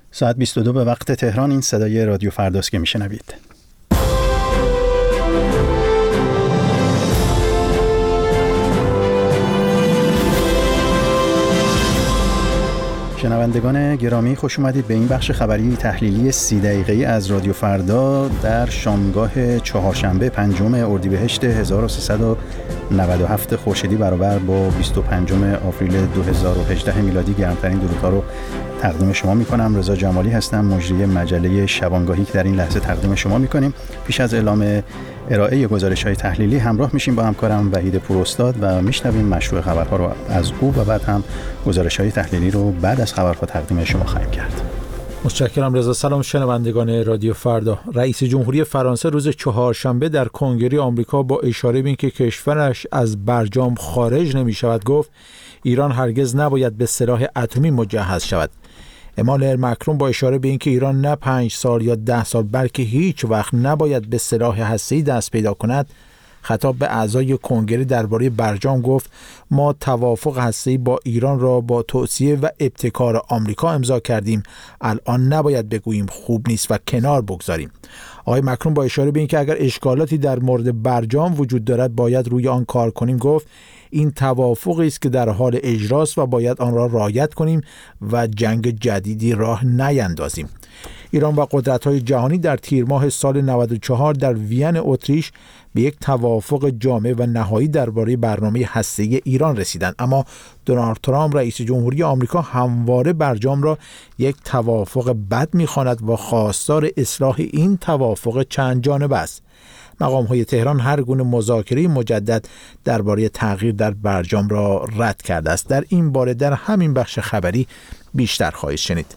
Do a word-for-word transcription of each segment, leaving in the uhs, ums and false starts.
ساعت بیست و دو به وقت تهران. این صدای رادیو فرداست که میشنوید. شنوندگان گرامی، خوش اومدید به این بخش خبری تحلیلی سی دقیقه‌ای از رادیو فردا در شامگاه چهارشنبه پنجم اردیبهشت هزار و سیصد و نود و هفت خورشیدی برابر با بیست و پنجم آوریل دو هزار و هجده میلادی. گرمترین درودها رو تقدیم شما میکنم. رضا جمالی هستم، مجری مجله شبانگاهی که در این لحظه تقدیم شما میکنیم. پیش از اعلام ارائه گزارش‌های تحلیلی همراه میشیم با همکارم وحید پوراستاد و میشنویم مشروع خبرها رو از او و بعد هم گزارش‌های تحلیلی رو بعد از خبرها تقدیم شما خواهیم کرد. متشکرم رضا. سلام شنوندگان رادیو فردا. رئیس جمهوری فرانسه روز چهارشنبه در کنگره آمریکا با اشاره به اینکه کشورش از برجام خارج نمی‌شود گفت ایران هرگز نباید به سلاح اتمی مجهز شود. امانوئل مکرون با اشاره به اینکه ایران نه پنج سال یا ده سال بلکه هیچ وقت نباید به سلاح هسته‌ای دست پیدا کند، خطاب به اعضای کنگره درباره برجام گفت ما توافق هسته‌ای با ایران را با توصیه و ابتکار آمریکا امضا کردیم. الان نباید بگوییم خوب نیست و کنار بگذاریم. آقای مکرون با اشاره به اینکه اگر اشکالاتی در مورد برجام وجود دارد باید روی آن کار کنیم گفت این توافقی است که در حال اجراست و باید آن را رعایت کنیم و جنگ جدیدی راه نیندازیم. ایران و قدرت‌های جهانی در تیر ماه سال نود و چهار در وین اتریش به یک توافق جامع و نهایی درباره برنامه هسته‌ای ایران رسیدند، اما دونالد ترامپ رئیس جمهوری آمریکا همواره برجام را یک توافق بد می‌خواند و خواستار اصلاح این توافق چند جانبه است. مقام‌های تهران هر گونه مذاکره مجدد درباره تغییر در برجام را رد کرده است. در این باره در همین بخش خبری بیشتر خواهید شنید.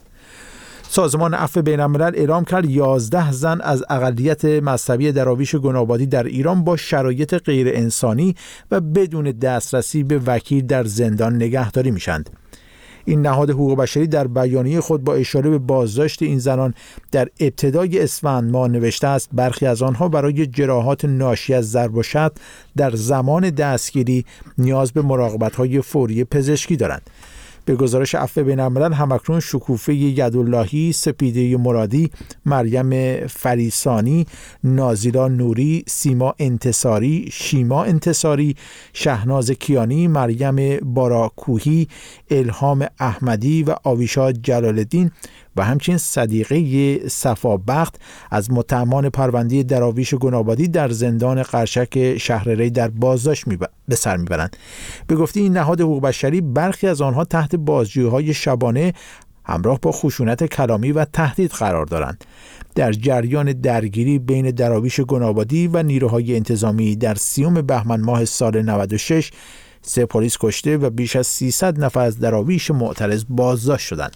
سازمان عفو بین‌الملل اعلام کرد یازده زن از اقلیت مذهبی دراویش گنابادی در ایران با شرایط غیر انسانی و بدون دسترسی به وکیل در زندان نگهداری میشند. این نهاد حقوق بشری در بیانیه خود با اشاره به بازداشت این زنان در ابتدای اسفند ماه نوشته است برخی از آنها برای جراحات ناشی از ضرب و شتم در زمان دستگیری نیاز به مراقبت‌های فوری پزشکی دارند. به گزارش عفو بین‌الملل همکنون شکوفه یداللهی، سپیده مرادی، مریم فریسانی، نازیلا نوری، سیما انتصاری، شیما انتصاری، شهناز کیانی، مریم باراکوهی، الهام احمدی و آویشا جلال‌الدین و همچنین صدیقه صفابخت از متهمان پرونده دراویش گنابادی در زندان قرشک شهر ری در بازداشت می به سر میبرند. به گفته این نهاد حقوق بشری برخی از آنها تحت بازجویی‌های شبانه همراه با خشونت کلامی و تهدید قرار دارند. در جریان درگیری بین دراویش گنابادی و نیروهای انتظامی در سیوم بهمن ماه سال نود و شش سه پلیس کشته و بیش از سیصد نفر از دراویش معترض بازداشت شدند.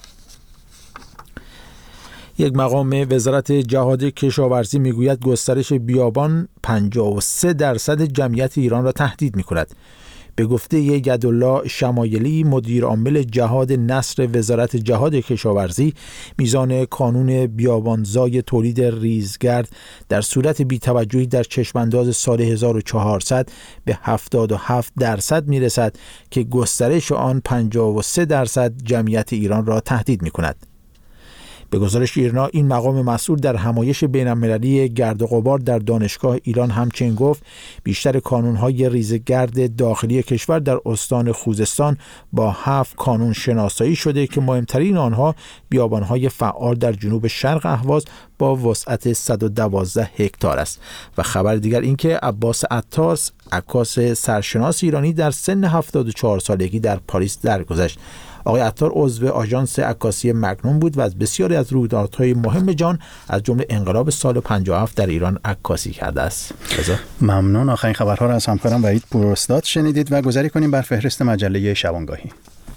یک مقام وزارت جهاد کشاورزی میگوید گسترش بیابان پنجاه و سه درصد جمعیت ایران را تهدید می‌کند. به گفته یدالله شمایلی مدیر عامل جهاد نصر وزارت جهاد کشاورزی، میزان کانون بیابانزای تولید ریزگرد در صورت بی‌توجهی در چشمانداز سال هزار و چهارصد به هفتاد و هفت درصد میرسد که گسترش آن پنجاه و سه درصد جمعیت ایران را تهدید می‌کند. به گزارش ایرنا این مقام مسئول در همایش بین‌المللی گرد و غبار در دانشگاه ایران همچنین گفت بیشتر کانون‌های ریزگرد داخلی کشور در استان خوزستان با هفت کانون شناسایی شده که مهمترین آنها بیابان‌های فعال در جنوب شرق اهواز با وسعت صد و دوازده هکتار است. و خبر دیگر این که عباس عطار عکاس سرشناس ایرانی در سن هفتاد و چهار سالگی در پاریس درگذشت. آقای عطار عضو آژانس عکاسی مکنون بود و از بسیاری از رویدادهای مهم جهان از جمله انقلاب سال پنجاه و هفت در ایران عکاسی کرده است. ممنون. آخرین خبرها را از همکارم وحید پوراستاد شنیدید و گذاری کنیم بر فهرست مجله شبانگاهی.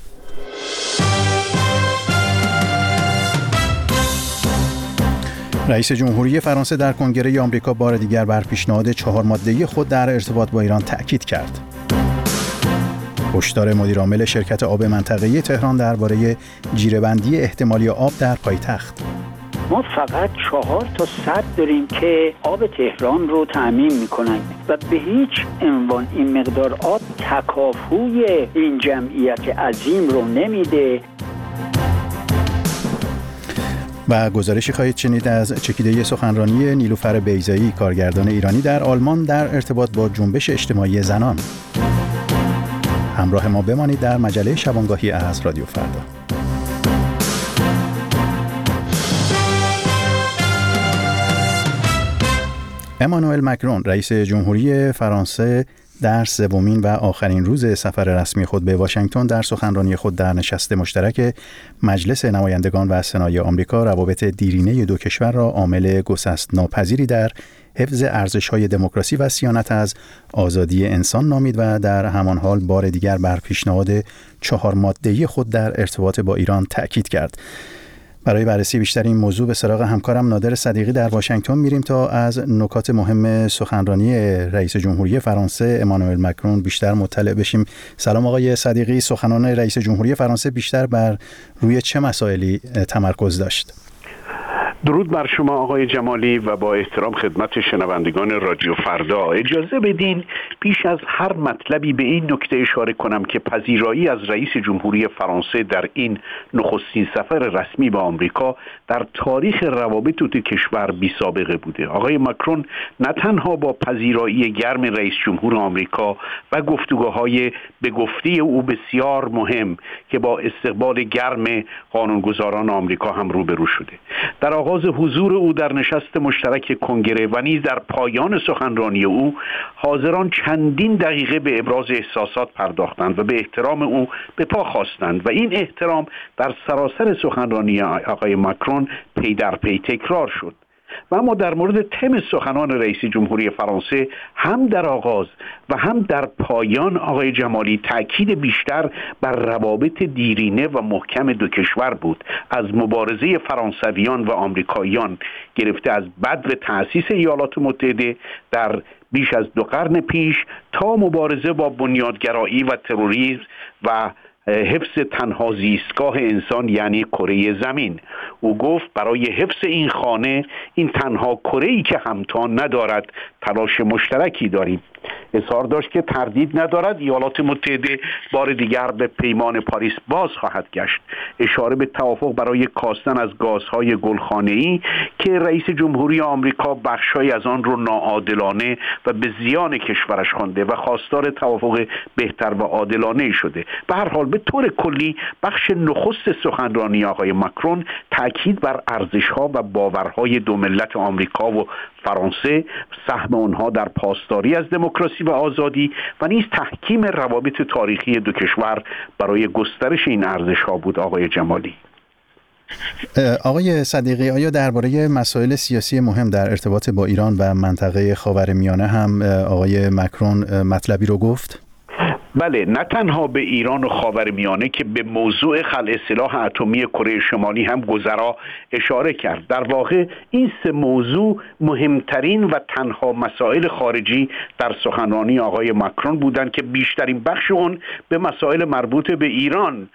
رئیس جمهوری فرانسه در کنگره آمریکا بار دیگر بر پیشنهاد چهار ماده‌ای خود در ارتباط با ایران تأکید کرد. هشدار مدیرعامل شرکت آب منطقه‌ای تهران درباره جیره‌بندی احتمالی آب در پایتخت. ما فقط چهار تا سد داریم که آب تهران رو تأمین میکنن و به هیچ عنوان این مقدار آب تکافوی این جمعیت عظیم رو نمیده. و گزارشی خواهید شنید از چکیده سخنرانی نیلوفر بیضایی، کارگردان ایرانی در آلمان، در ارتباط با جنبش اجتماعی زنان. همراه ما بمانید در مجله شبانگاهی از رادیو فردا. امانوئل مکرون، رئیس جمهوری فرانسه، در سومین و آخرین روز سفر رسمی خود به واشنگتن در سخنرانی خود در نشست مشترک مجلس نمایندگان و سنای آمریکا روابط دیرینه دو کشور را عامل گسست ناپذیری در حفظ ارزش‌های دموکراسی و صیانت از آزادی انسان نامید و در همان حال بار دیگر بر پیشنهاد چهار ماده‌ای خود در ارتباط با ایران تأکید کرد. برای بررسی بیشتر این موضوع به سراغ همکارم نادر صدیقی در واشنگتن میریم تا از نکات مهم سخنرانی رئیس جمهوری فرانسه امانوئل مکرون بیشتر مطلع بشیم. سلام آقای صدیقی، سخنان رئیس جمهوری فرانسه بیشتر بر روی چه مسائلی تمرکز داشت؟ درود بر شما آقای جمالی و با احترام خدمت شنوندگان رادیو فردا. اجازه بدین پیش از هر مطلبی به این نکته اشاره کنم که پذیرایی از رئیس جمهوری فرانسه در این نخستین سفر رسمی به آمریکا در تاریخ روابط دو کشور بی سابقه بوده. آقای مکرون نه تنها با پذیرایی گرم رئیس جمهور آمریکا و گفتگوهای به گفته او بسیار مهم که با استقبال گرم قانونگذاران آمریکا هم روبرو شده، در آغاز حضور او در نشست مشترک کنگره و نیز در پایان سخنرانی او حاضران چندین دقیقه به ابراز احساسات پرداختند و به احترام او به پا خواستند و این احترام در سراسر سخنرانی آقای مکرون پی در پی تکرار شد. و اما در مورد تم سخنان رئیس جمهوری فرانسه هم در آغاز و هم در پایان آقای جمالی تأکید بیشتر بر روابط دیرینه و محکم دو کشور بود، از مبارزه فرانسویان و آمریکاییان گرفته از بدو تأسیس ایالات متحده در بیش از دو قرن پیش تا مبارزه با بنیادگرایی و تروریسم و حفظ تنها زیستگاه انسان یعنی کره زمین. او گفت برای حفظ این خانه، این تنها کره‌ای که همتان ندارد، تلاش مشترکی داریم. اظهار داشت که تردید ندارد ایالات متحده بار دیگر به پیمان پاریس باز خواهد گشت. اشاره به توافق برای کاستن از گازهای گلخانه‌ای که رئیس جمهوری آمریکا بخشای از آن رو ناعادلانه و به زیان کشورش خوانده و خواستار توافق بهتر و عادلانه شده. به هر حال به طور کلی بخش نخست سخنرانی آقای مکرون تاکید بر ارزش‌ها و باورهای دو ملت آمریکا و فرانسه، سهم آنها در پاسداری از دموکراسی و آزادی و نیز تحکیم روابط تاریخی دو کشور برای گسترش این ارزش‌ها بود. آقای جمالی. آقای صدیقی، آیا درباره مسائل سیاسی مهم در ارتباط با ایران و منطقه خاورمیانه هم آقای مکرون مطلبی رو گفت؟ بله، نه تنها به ایران و خاورمیانه که به موضوع خلع سلاح اتمی کره شمالی هم گذرا اشاره کرد. در واقع این سه موضوع مهمترین و تنها مسائل خارجی در سخنرانی آقای مکرون بودند که بیشترین بخش اون به مسائل مربوط به ایران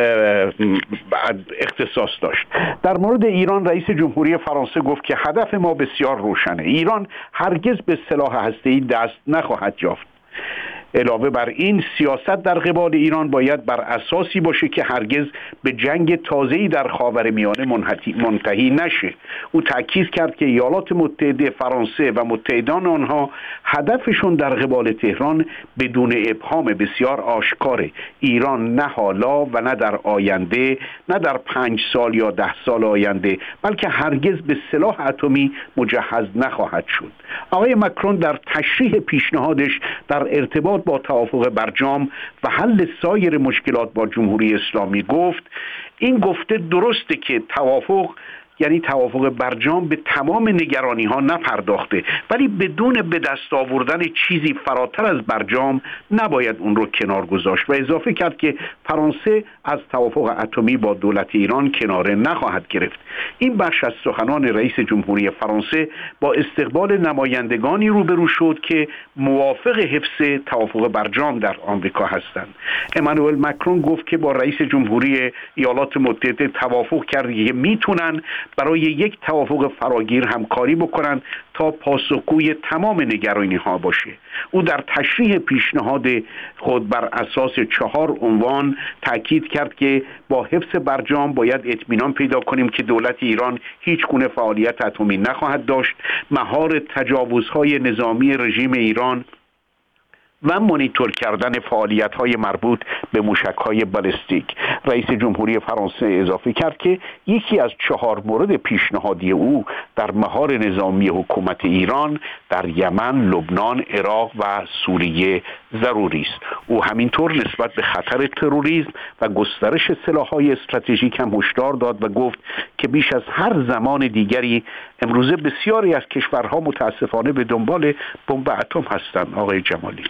اختصاص داشت. در مورد ایران رئیس جمهوری فرانسه گفت که هدف ما بسیار روشنه، ایران هرگز به سلاح هسته‌ای دست نخواهد یافت. علاوه بر این، سیاست در قبال ایران باید بر اساسی باشه که هرگز به جنگ تازه‌ای در خاورمیانه منتهی نشه. او تاکید کرد که ایالات متحده، فرانسه و متحدان آنها هدفشون در قبال تهران بدون ابهام بسیار آشکاره. ایران نه حالا و نه در آینده، نه در پنج سال یا ده سال آینده، بلکه هرگز به سلاح اتمی مجهز نخواهد شد. آقای مکرون در تشریح پیشنهادش در ارتباط با توافق برجام و حل سایر مشکلات با جمهوری اسلامی گفت این گفته درسته که توافق یعنی توافق برجام به تمام نگرانی ها نپرداخته، ولی بدون به دست آوردن چیزی فراتر از برجام نباید اون رو کنار گذاشت و اضافه کرد که فرانسه از توافق اتمی با دولت ایران کناره نخواهد گرفت. این بخش از سخنان رئیس جمهوری فرانسه با استقبال نمایندگانی روبرو شد که موافق حفظ توافق برجام در آمریکا هستند. امانوئل مکرون گفت که با رئیس جمهوری ایالات متحده توافق کرد که میتونن برای یک توافق فراگیر همکاری بکنند تا پاسخگوی تمام نگرانی ها باشه. او در تشریح پیشنهاد خود بر اساس چهار عنوان تاکید کرد که با حفظ برجام باید اطمینان پیدا کنیم که دولت ایران هیچ گونه فعالیت اتمی نخواهد داشت، مهار تجاوزهای نظامی رژیم ایران و مانیتور کردن فعالیت‌های مربوط به موشک‌های بالستیک. رئیس جمهوری فرانسه اضافه کرد که یکی از چهار مورد پیشنهادی او در مهار نظامی حکومت ایران در یمن، لبنان، عراق و سوریه ضروری است. او همینطور نسبت به خطر تروریسم و گسترش سلاح‌های استراتژیک هم هشدار داد و گفت که بیش از هر زمان دیگری امروزه بسیاری از کشورها متاسفانه به دنبال بمب اتم هستند. آقای جمالی،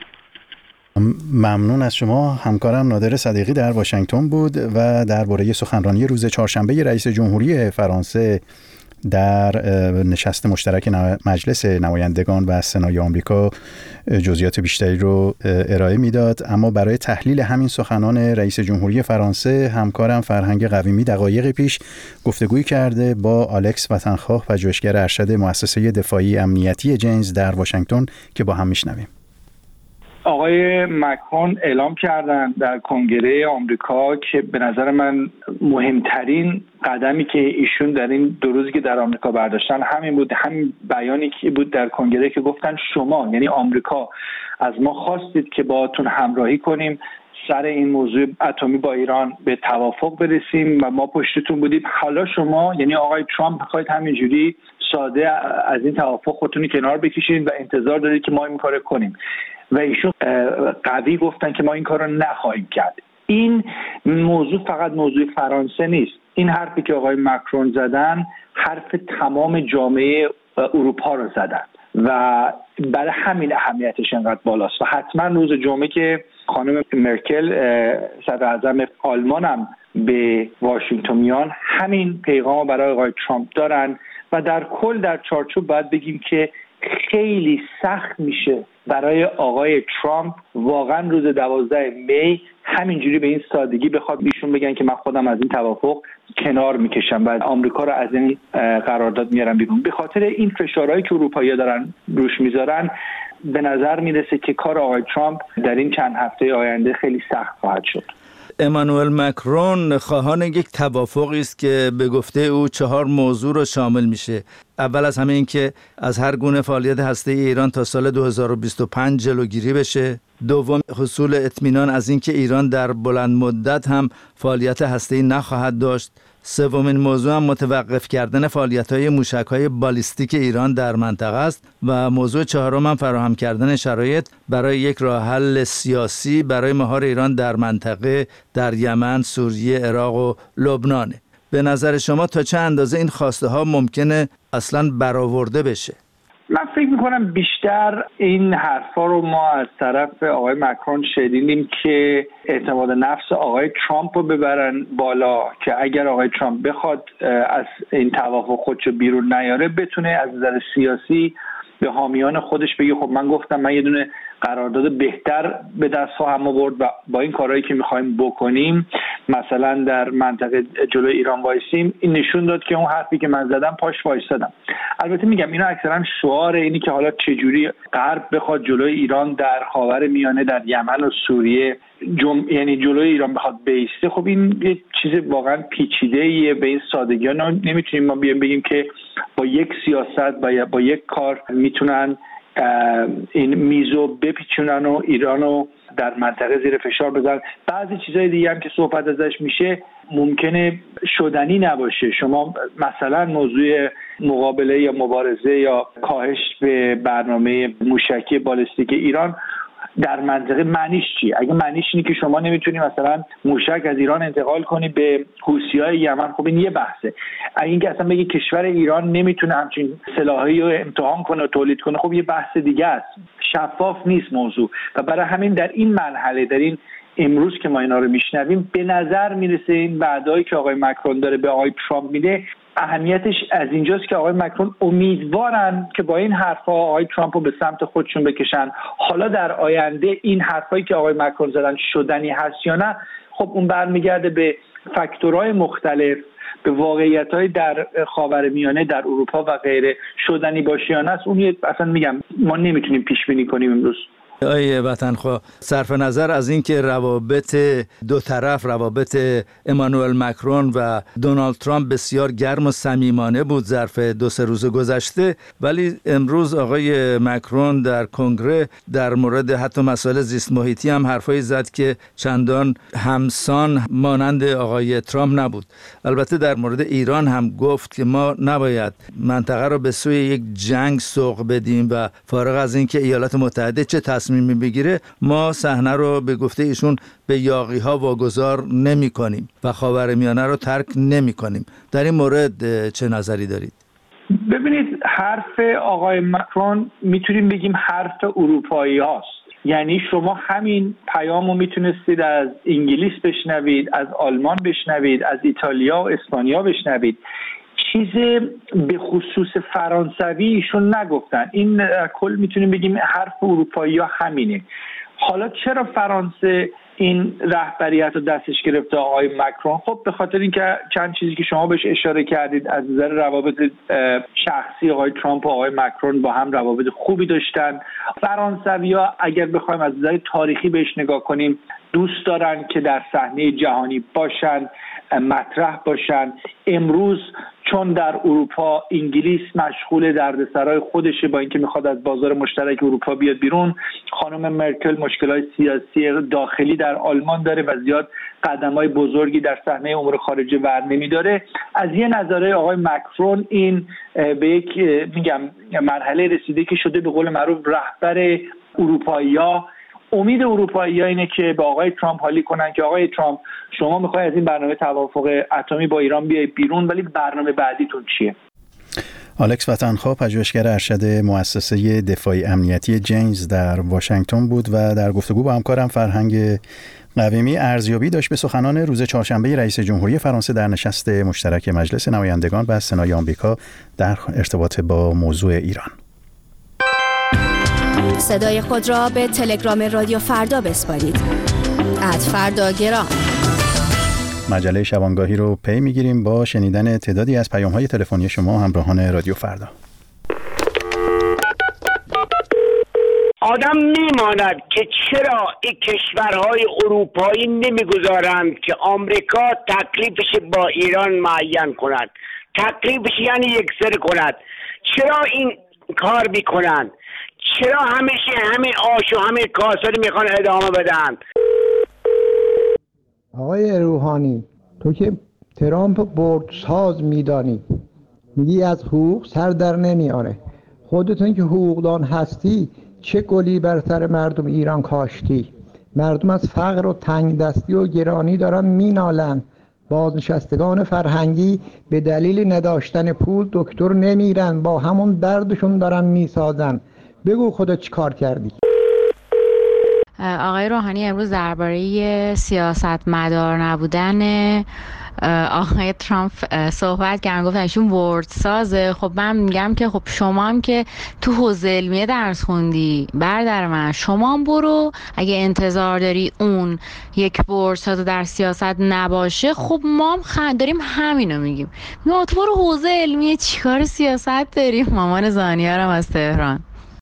ممنون از شما. همکارم نادر صدیقی در واشنگتن بود و درباره سخنرانی روز چهارشنبه رئیس جمهوری فرانسه در نشست مشترک مجلس نمایندگان و سنای آمریکا جزئیات بیشتری رو ارائه میداد. اما برای تحلیل همین سخنان رئیس جمهوری فرانسه همکارم فرهنگ قویمی دقایق پیش گفتگوی کرده با آلکس وطنخواه، پژوهشگر ارشد مؤسسه دفاعی امنیتی جینز در واشنگتن که با هم میشنویم. آقای مکرون اعلام کردن در کنگره آمریکا که به نظر من مهمترین قدمی که ایشون در این دو روزی که در آمریکا برداشتن همین بود، همین بیانی که بود در کنگره که گفتن شما یعنی آمریکا از ما خواستید که باهاتون همراهی کنیم سر این موضوع اتمی با ایران به توافق برسیم و ما پشتتون بودیم. حالا شما یعنی آقای ترامپ میخواید همینجوری ساده از این توافق خودتون کنار بکشید و انتظار دارید که ما این کارو کنیم و ایشون قوی گفتن که ما این کار رو نخواهیم کرد. این موضوع فقط موضوع فرانسه نیست. این حرفی که آقای مکرون زدن حرف تمام جامعه اروپا رو زدن و برای همین اهمیتش انقدر بالاست و حتما روز جمعه که خانم مرکل صدر اعظم آلمان هم به واشنگتن میان همین پیغام برای آقای ترامپ دارن و در کل در چارچوب باید بگیم که خیلی سخت میشه برای آقای ترامپ واقعا روز دوازده می همینجوری به این سادگی بخواد ایشون بگن که من خودم از این توافق کنار میکشم و آمریکا رو از این قرارداد میارم بیرون. به خاطر این فشارهایی که اروپایی‌ها دارن روش میذارن به نظر میرسه که کار آقای ترامپ در این چند هفته آینده خیلی سخت خواهد شد. امانوئل مکرون خواهان یک توافقی است که به گفته او چهار موضوع رو شامل میشه. اول از همه این که از هر گونه فعالیت هسته‌ای ایران تا سال دو هزار و بیست و پنج جلوگیری بشه. دوم حصول اطمینان از این که ایران در بلند مدت هم فعالیت هسته‌ای نخواهد داشت. سومین موضوع هم متوقف کردن فعالیت‌های موشک‌های بالستیک ایران در منطقه است و موضوع چهارم هم فراهم کردن شرایط برای یک راه حل سیاسی برای مهار ایران در منطقه در یمن، سوریه، عراق و لبنان. به نظر شما تا چه اندازه این خواسته ها ممکنه اصلاً برآورده بشه؟ من فکر میکنم بیشتر این حرفا رو ما از طرف آقای مکرون شنیدیم که اعتماد نفس آقای ترامپ رو ببرن بالا که اگر آقای ترامپ بخواد از این توافق خودشو بیرون نیاره بتونه از نظر سیاسی به حامیان خودش بگه خب من گفتم من یه دونه قرارداد بهتر به دست خواهم آورد و با این کارهایی که میخوایم بکنیم مثلا در منطقه جلوی ایران وایسیم. این نشون داد که اون حرفی که من زدم پاش وایسادم. البته میگم اینا اکثرا شعار اینی که حالا چجوری غرب بخواد جلوی ایران در خاور میانه در یمن و سوریه جم... یعنی جلوی ایران بخواد بیسته. خب این یه چیز واقعا پیچیده‌ایه، به این سادگی ها نمیتونیم ما بیایم بگیم که با یک سیاست با, با یک کار میتونن این میزو بپیچونن و ایرانو در منطقه زیر فشار بذارن. بعضی چیزای دیگه هم که صحبت ازش میشه ممکنه شدنی نباشه. شما مثلا موضوع مقابله یا مبارزه یا کاهش به برنامه موشکی بالستیک ایران در منطقه معنیش چیه؟ اگه معنیش اینه که شما نمیتونی مثلا موشک از ایران انتقال کنی به حوثی‌های یمن، خب این یه بحثه. اگه اینکه اصلا بگی کشور ایران نمیتونه همچین سلاحی رو امتحان کنه و تولید کنه، خب یه بحث دیگه است. شفاف نیست موضوع و برای همین در این مرحله در این امروز که ما اینا رو میشنویم به نظر میرسه این وعده‌ای که آقای مکرون داره به آقای ترامپ میده اهمیتش از اینجاست که آقای مکرون امیدوارن که با این حرفا آقای ترامپ رو به سمت خودشون بکشن. حالا در آینده این حرفایی که آقای مکرون زدن شدنی هست یا نه، خب اون برمیگرده به فاکتورهای مختلف به واقعیت‌های در خاورمیانه، در اروپا و غیره شدنی باشه یا نه، اون اصلا میگم ما نمیتونیم پیش بینی کنیم امروز. آیه وطنخواه، صرف نظر از اینکه روابط دو طرف، روابط امانوئل مکرون و دونالد ترامپ بسیار گرم و صمیمانه بود ظرف دو سه روز گذشته، ولی امروز آقای مکرون در کنگره در مورد حتی مسائل زیست محیطی هم حرفایی زد که چندان همسان مانند آقای ترامپ نبود. البته در مورد ایران هم گفت که ما نباید منطقه رو به سوی یک جنگ سوق بدیم و فارغ از اینکه ایالات متحده چه تصمیمی بگیره، ما صحنه رو به گفته ایشون به یاغی‌ها واگذار نمی‌کنیم و خاورمیانه رو ترک نمی‌کنیم. در این مورد چه نظری دارید؟ ببینید، حرف آقای مکرون میتونیم بگیم حرف اروپایی هاست. یعنی شما همین پیام رو میتونستید از انگلیس بشنوید، از آلمان بشنوید، از ایتالیا و اسپانیا بشنوید. چیز به خصوص فرانسوی ایشون نگفتن. این کل میتونیم بگیم حرف اروپایی ها همینه. حالا چرا فرانسه این رهبریت رو دستش گرفته آقای مکرون؟ خب به خاطر اینکه چند چیزی که شما بهش اشاره کردید، از نظر روابط شخصی آقای ترامپ و آقای مکرون با هم روابط خوبی داشتن. فرانسوی‌ها اگر بخوایم از نظر تاریخی بهش نگاه کنیم، دوست دارن که در صحنه جهانی باشن، مطرح باشن. امروز چون در اروپا انگلیس مشغول دردسرای خودشه با اینکه میخواد از بازار مشترک اروپا بیاد بیرون، خانم مرکل مشکلات سیاسی داخلی در آلمان داره و زیاد قدم‌های بزرگی در صحنه امور خارجه ور نمیداره. از یه نظره آقای مکرون این به یک میگم مرحله رسیده که شده به قول معروف رهبر اروپایی‌ها. امید اروپایی‌ها اینه که با آقای ترامپ حالی کنن که آقای ترامپ شما میخوای از این برنامه توافق اتمی با ایران بیای بیرون، ولی برنامه بعدیتون چیه؟ آلکس وطنخواه، پژوهشگر ارشد مؤسسه دفاعی امنیتی جینز در واشنگتن بود و در گفتگو با همکارم فرهنگ قویمی ارزیابی داشت به سخنان روز چهارشنبه رئیس جمهوری فرانسه در نشست مشترک مجلس نمایندگان و سنای آمریکا در ارتباط با موضوع ایران. صدای خود را به تلگرام رادیو فردا بسپارید. ات فردا گرام. مجله شبانگاهی رو پی میگیریم با شنیدن تعدادی از پیام‌های تلفنی شما همراهان رادیو فردا. آدم میماند که چرا این کشورهای اروپایی نمیگذارند که آمریکا تکلیفش با ایران معین کند، تکلیفش یعنی یکسر کند. چرا این کار میکنند؟ چرا همیشه همین آش و همین کاسه رو میخوان ادامه بدن؟ آقای روحانی، تو که ترامپ بردساز میدانی، میگی از حقوق سر در نمیاره. خودتون که حقوقدان هستی چه گلی بر سر مردم ایران کاشتی؟ مردم از فقر و تنگ دستی و گرانی دارن مینالن. بازنشستگان فرهنگی به دلیل نداشتن پول دکتر نمیرن، با همون دردشون دارن میسازن. بگو خودت چی کار کردی؟ آقای روحانی امروز درباره سیاست مدار نبودن آقای ترامپ صحبت کردن، گفتن ایشون ورد سازه. خب من میگم که خب شما هم که تو حوزه علمیه درس خوندی برادر من، شما هم برو اگه انتظار داری اون یک ورد ساز در سیاست نباشه. خب ما هم خ... داریم همینو میگیم. ما تو برو حوزه علمیه، چیکار سیاست داریم؟ مامان زانیارم از تهران.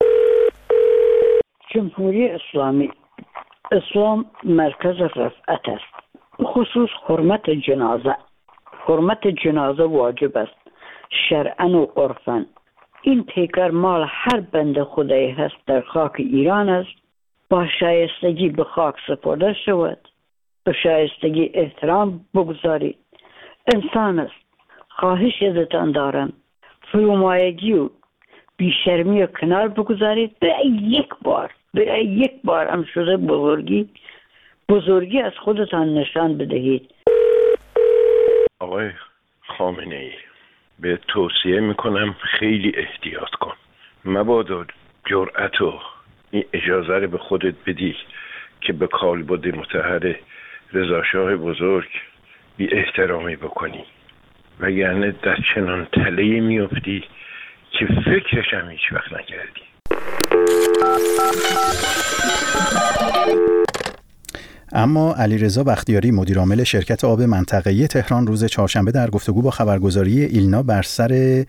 جمهوری اسلامی، اسلام مرکز رفعت است، خصوص حرمت جنازه. حرمت جنازه واجب است شرعاً و عرفاً. این پیکر مال هر بنده خدایی هست در خاک ایران است، با شایستگی به خاک سپرده شود، به شایستگی احترام بگذارید. انسان است. خواهش ازتان دارم فرومایگی و بیشرمی و کنار بگذارید. به یک بار به یک بار هم شده بزرگی بزرگی از خودتان نشان بدهید. آقای خامنه ای، به توصیه میکنم خیلی احتیاط کن. مبادا جرأت و این اجازه رو به خودت بدی که به کالبد مطهر رضاشاه بزرگ بی احترامی بکنی، وگرنه در چنان تله‌ای میافتی که فکرش هم هیچ وقت نکردی. اما علیرضا بختیاری مدیرعامل شرکت آب منطقه‌ای تهران روز چهارشنبه در گفتگو با خبرگزاری ایلنا بر سر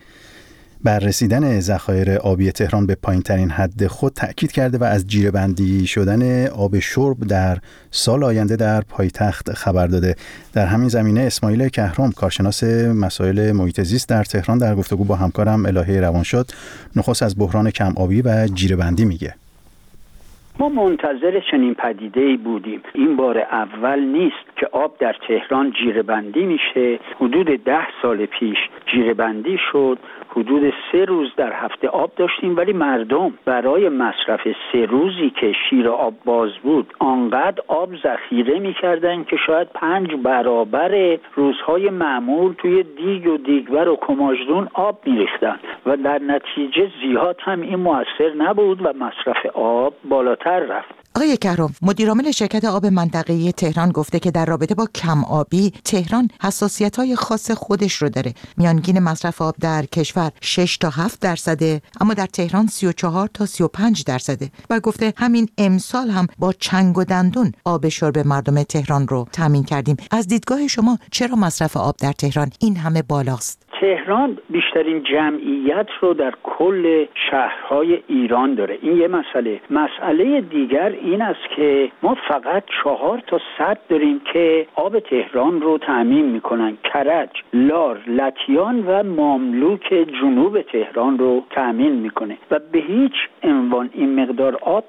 بررسیدن ذخایر آبی تهران به پایین‌ترین حد خود تأکید کرده و از جیره‌بندی شدن آب شرب در سال آینده در پایتخت خبر داده. در همین زمینه اسماعیل کهرام کارشناس مسائل محیط زیست در تهران در گفتگو با همکارم الهه روانشاد نخست از بحران کم آبی و جیره‌بندی میگه. ما منتظر چنین پدیده‌ای بودیم. این بار اول نیست که آب در تهران جیره‌بندی میشه. حدود ده سال پیش جیره‌بندی شد. حدود سه روز در هفته آب داشتیم، ولی مردم برای مصرف سه روزی که شیر آب باز بود آنقدر آب ذخیره می‌کردن که شاید پنج برابر روزهای معمول توی دیگ و دیگبر و کماژدون آب می‌ریختن و در نتیجه زیاد هم این مؤثر نبود و مصرف آب بالاتر رفت. آقای کهرام، مدیرعامل شرکت آب منطقه‌ای تهران گفته که در رابطه با کم آبی تهران حساسیت‌های خاص خودش رو داره. میانگین مصرف آب در کشور شش تا هفت درصده، اما در تهران سی و چهار تا سی و پنج درصده. و گفته همین امسال هم با چنگ و دندون آب شرب مردم تهران رو تامین کردیم. از دیدگاه شما چرا مصرف آب در تهران این همه بالاست؟ تهران بیشترین جمعیت رو در کل شهرهای ایران داره. این یه مسئله. مسئله دیگر این است که ما فقط چهار تا سد داریم که آب تهران رو تامین میکنن. کرج، لار، لکیان و ماملوک جنوب تهران رو تامین میکنه و به هیچ عنوان این مقدار آب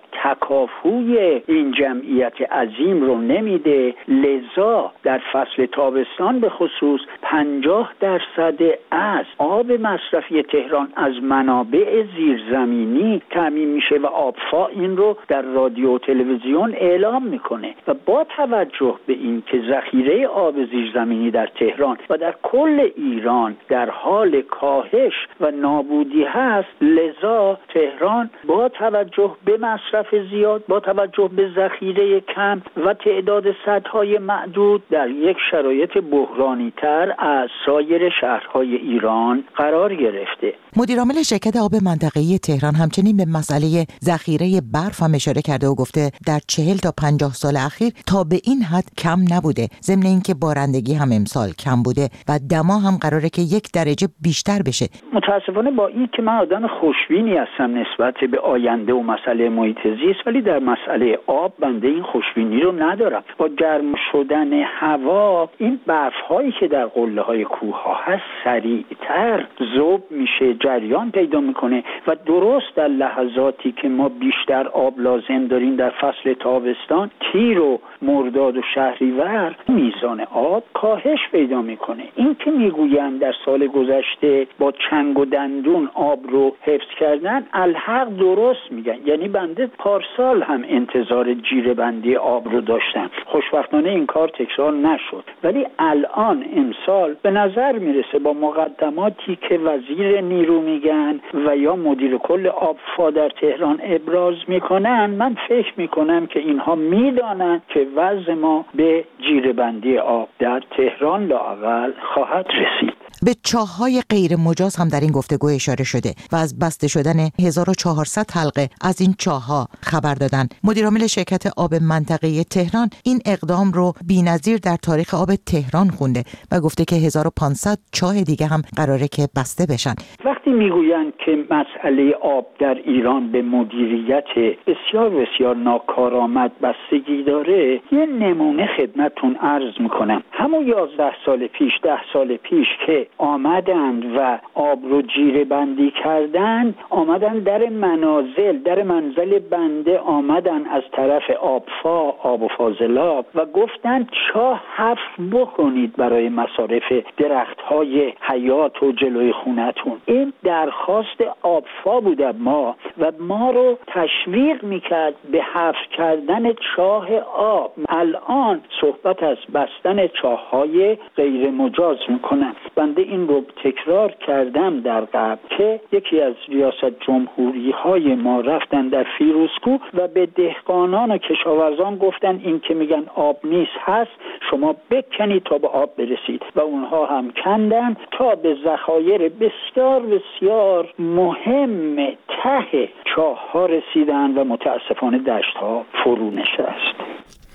تکافوی این جمعیت عظیم رو نمیده. لذا در فصل تابستان به خصوص پنجاه درصد از آب مصرفی تهران از منابع زیرزمینی تامین میشه و آبفا این رو در رادیو و تلویزیون اعلام میکنه و با توجه به این که ذخیره آب زیرزمینی در تهران و در کل ایران در حال کاهش و نابودی هست، لذا تهران با توجه به مصرف زیاد، با توجه به ذخیره کم و تعداد سدهای معدود در یک شرایط بحرانی تر از سایر شهرهای ایران قرار گرفته. مدیرعامل شرکت آب منطقه‌ای تهران همچنین به مسئله ذخیره برف هم اشاره کرده و گفته در چهل تا پنجاه سال اخیر تا به این حد کم نبوده، ضمن اینکه بارندگی هم امسال کم بوده و دما هم قراره که یک درجه بیشتر بشه. متاسفانه با این که من آدم خوشبینی هستم نسبت به آینده و مسئله محیط زیست، ولی در مسئله آب بنده این خوشبینی رو ندارم. با گرم شدن هوا این برف‌هایی که در قله‌های کوه‌ها هست سریعتر ذوب میشه، جریان پیدا میکنه و درست در لحظاتی که ما بیشتر آب لازم داریم در فصل تابستان، تیر و مرداد و شهریور، میزان آب کاهش پیدا میکنه. این که میگویند در سال گذشته با چنگ و دندون آب رو حفظ کردن، الحق درست میگن. یعنی بنده پارسال هم انتظار جیره‌بندی آب رو داشتم، خوشبختانه این کار تکرار نشد، ولی الان امسال به نظر میرسه با مقدماتی که وزیر نیرو میگن و یا مدیر کل آبفا در تهران ابراز میکنن، من فکر میکنم که اینها میدانند که وضع ما به جیره‌بندی آب در تهران لااقل خواهد رسید. به چاه‌های غیر مجاز هم در این گفتگو اشاره شده و از بسته شدن هزار و چهارصد حلقه از این چاه‌ها خبر دادن. مدیرعامل شرکت آب منطقه‌ای تهران این اقدام رو بی‌نظیر در تاریخ آب تهران خونده و گفته که هزار و پانصد چاه دیگه هم قراره که بسته بشن. وقتی میگویند که مسئله آب در ایران به مدیریت بسیار بسیار ناکارآمد بستگی داره، یه نمونه خدمتتون عرض میکنم. همون یازده سال پیش، ده سال پیش که آمدند و آب رو جیره بندی کردن، آمدن در منازل، در منزل بنده آمدن از طرف آبفا، آب و فاضلاب و گفتن چاه حفر بکنید برای مصارف درخت‌های حیات و جلوی خونتون. این درخواست آبفا بود ما و ما رو تشویق میکرد به حفر کردن چاه آب. الان صحبت از بستن چاه‌های غیر مجاز میکنن. بنده این رو تکرار کردم در قبل که یکی از ریاست جمهوری های ما رفتن در فیروزکوه و به دهقانان و کشاورزان گفتن این که میگن آب نیست هست، شما بکنید تا به آب برسید و اونها هم کندن تا به ذخایر بسیار بسیار مهم ته چاه ها رسیدن و متاسفانه دشت ها فرو نشست.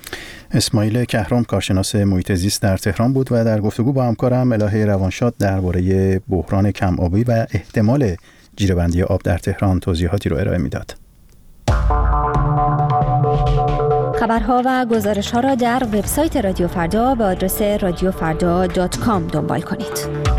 اسماعیل کهرام کارشناس محیط زیست در تهران بود و در گفتگو با همکارم الهه روانشاد درباره بحران کم آبی و احتمال جیره‌بندی آب در تهران توضیحاتی رو ارائه میداد. خبرها و گزارش‌ها را در وبسایت رادیو فردا به آدرس رادیو فردا دات کام دنبال کنید.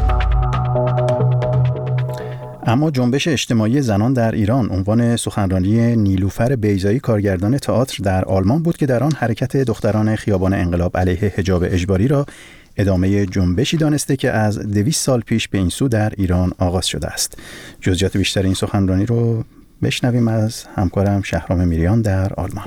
اما جنبش اجتماعی زنان در ایران عنوان سخنرانی نیلوفر بیضایی کارگردان تئاتر در آلمان بود که در آن حرکت دختران خیابان انقلاب علیه حجاب اجباری را ادامه جنبشی دانسته که از دویست سال پیش به این سو در ایران آغاز شده است. جزئیات بیشتر این سخنرانی رو بشنویم از همکارم شهرام میریان در آلمان.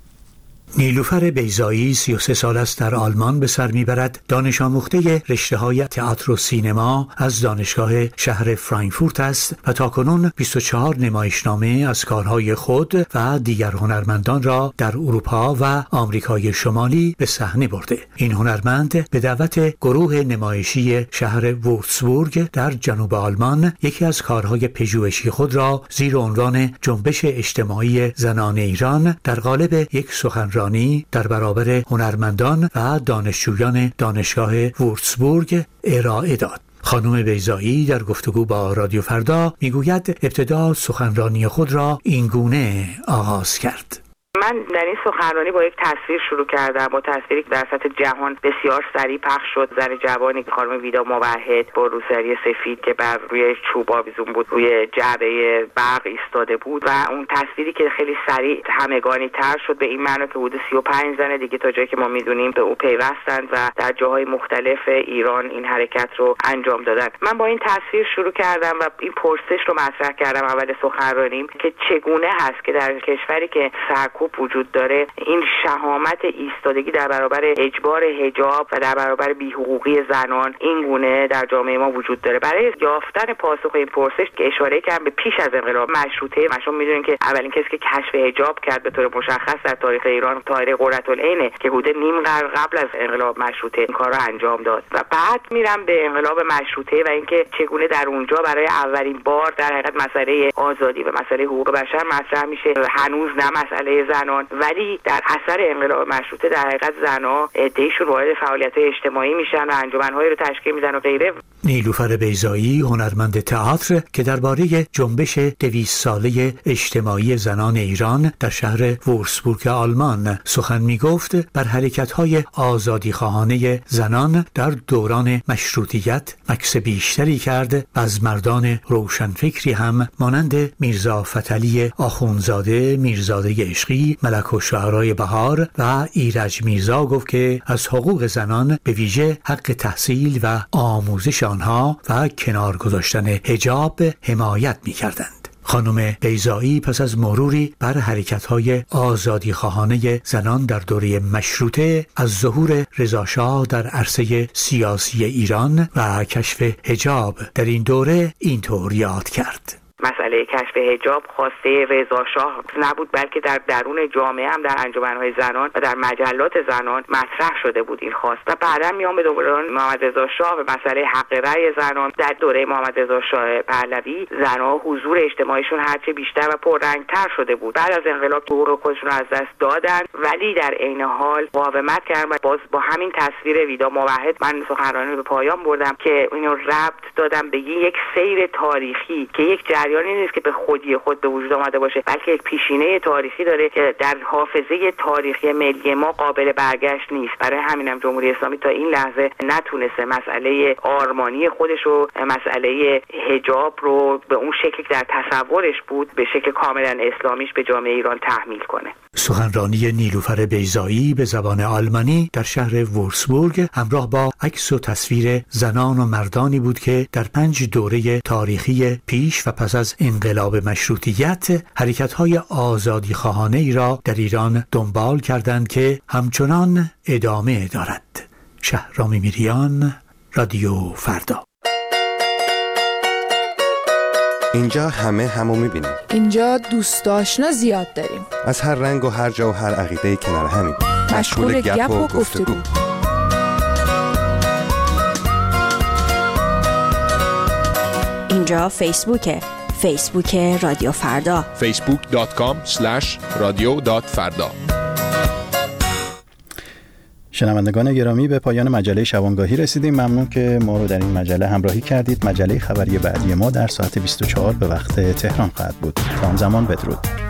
نیلوفر بیضایی سی و سه سال است در آلمان به سر میبرد. دانش آموخته رشته‌های تئاتر و سینما از دانشگاه شهر فرانکفورت است و تاکنون بیست و چهار نمایشنامه از کارهای خود و دیگر هنرمندان را در اروپا و آمریکای شمالی به صحنه برده. این هنرمند به دعوت گروه نمایشی شهر وورتسبورگ در جنوب آلمان یکی از کارهای پژوهشی خود را زیر عنوان جنبش اجتماعی زنان ایران در قالب یک سخنرانی در برابر هنرمندان و دانشجویان دانشگاه وورتسبورگ ارائه داد. خانم بیضایی در گفتگو با رادیو فردا میگوید ابتدا سخنرانی خود را این گونه آغاز کرد. من در این سخنرانی با یک تصویر شروع کردم، با تصویری که در سطح جهان بسیار سریع پخش شد. زن جوانی که خانم ویدا موحد با روسری سفید که بر روی چوب آویزون بود روی جعبه برق ایستاده بود و اون تصویری که خیلی سریع همگانی تر شد به این معنی که حدود سی و پنج زن دیگه تا جایی که ما میدونیم به او پیوستند و در جاهای مختلف ایران این حرکت رو انجام دادن. من با این تصویر شروع کردم و این پرسش رو مطرح کردم اول سخنرانیم که چگونه هست که در کشوری که سرکوب وجود داره این شهامت ایستادگی در برابر اجبار حجاب و در برابر بی‌حقوقی زنان این گونه در جامعه ما وجود داره. برای یافتن پاسخ این پرسش که اشاره کردم به پیش از انقلاب مشروطه، شما میدونید که اولین کسی که کشف حجاب کرد به طور مشخص در تاریخ ایران طاهره قرةالعینه که حدود نیم قرن قبل از انقلاب مشروطه این کار رو انجام داد. و بعد میرم به انقلاب مشروطه و اینکه چگونه در اونجا برای اولین بار در حقیقت مسئله آزادی و مسئله حقوق بشر مطرح میشه. هنوز نه مسئله زنان، ولی در اثر انقلاب مشروطه در حقیقت زنها عده‌ایشون وارد فعالیت‌های اجتماعی میشن و انجمن‌هایی رو تشکیل میدن و غیره. نیلوفر بیضایی هنرمند تئاتر که درباره جنبش دویست ساله اجتماعی زنان ایران در شهر وورتسبورگ آلمان سخن میگفت، بر حرکت‌های آزادیخواهانه زنان در دوران مشروطیت مکث بیشتری کرد و از مردان روشنفکری هم مانند میرزا فتحعلی آخوندزاده، میرزاده عشقی، ملک الشعرای بهار و ایرج میرزا گفت که از حقوق زنان به ویژه حق تحصیل و آموزش آنها و کنار گذاشتن حجاب حمایت می‌کردند. خانم بیضایی پس از مروری بر حرکت‌های آزادیخواهانه زنان در دوره مشروطه از ظهور رضا شاه در عرصه سیاسی ایران و کشف حجاب در این دوره اینطور یاد کرد. مسئله کشف حجاب خواسته رضا شاه نبود، بلکه در درون جامعه هم در انجمن‌های زنان و در مجلات زنان مطرح شده بود این خواست. و بعدا میام به دوران محمد رضا شاه و مسئله حق رأی زنان. در دوره محمد رضا شاه پهلوی زنها حضور اجتماعیشون هرچه بیشتر و پررنگتر شده بود. بعد از انقلاب حقوق خودشون از دست دادن، ولی در عین حال مقاومت کردن و باز با همین تصویر ویدا موحد من سخنرانی رو به پایان بردم که اینو ربط دادم به یک سیر تاریخی که یک جریانی نیست که به خودی خود به وجود آمده باشه، بلکه یک پیشینه تاریخی داره که در حافظه تاریخی ملی ما قابل برگشت نیست. برای همینم جمهوری اسلامی تا این لحظه نتونسته مسئله آرمانی خودش رو، مسئله حجاب رو به اون شکلی که در تصورش بود به شکل کاملا اسلامیش به جامعه ایران تحمیل کنه. سخنرانی نیلوفر بیضایی به زبان آلمانی در شهر وورتسبورگ همراه با عکس و تصویر زنان و مردانی بود که در پنج دوره تاریخی پیش و پس از انقلاب مشروطیت حرکت‌های آزادیخواهانه ای را در ایران دنبال کردند که همچنان ادامه دارد. شهرام میریان، رادیو فردا. اینجا همه همو میبینیم. اینجا دوست آشنا زیاد داریم. از هر رنگ و هر جا و هر عقیده کنار همیم. مشغول گپ و گفتگو. اینجا فیسبوکه. فیسبوک رادیو فردا. فیسبوک دات کام اسلش رادیو دات فردا. شنوندگان گرامی، به پایان مجله شبانگاهی رسیدیم. ممنون که ما رو در این مجله همراهی کردید. مجله خبری بعدی ما در ساعت بیست و چهار به وقت تهران خواهد بود. تا آن زمان بدرود.